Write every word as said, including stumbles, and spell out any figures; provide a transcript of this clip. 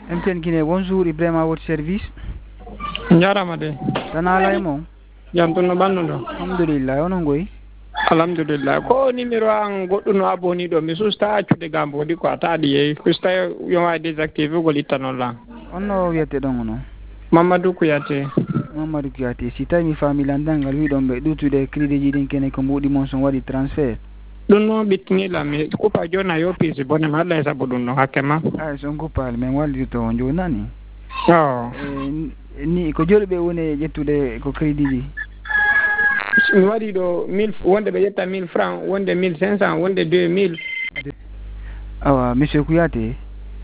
M T N Guinée, bonjour, Ibrahima à votre service. Njarama de. Tanala e mon. Jam tunno bannuɗo. Alhamdulillah, onon goyi. Alhamdulillah. Ko numéro an goɗɗo no aboni ɗo mi susta accude gam bodi ko ataɗi yeyi susta yo wawi désactivé gol ittanolla. On no wiyete ɗon ono. Mamadou Kouyaté. Mamadou Kouyaté, si tawi mi faami landangal wiɗon ɓe ɗutude crédit ji ɗin kene ko mbuɗi mon son waɗi transfert. ɗum noon ɓittiniɗam mi kupa joni a yoppisi bone ma Allah e sabu ɗum no hakke ma. ay son kupal min wallirto on jonani. o ni ko joni ɓe woni ƴettude ko crédit ji. mi waɗi ɗo mille wonde ɓe ƴetta mille francs wonde mille cinq cent wonde deux mille. awa monsieur Kouyaté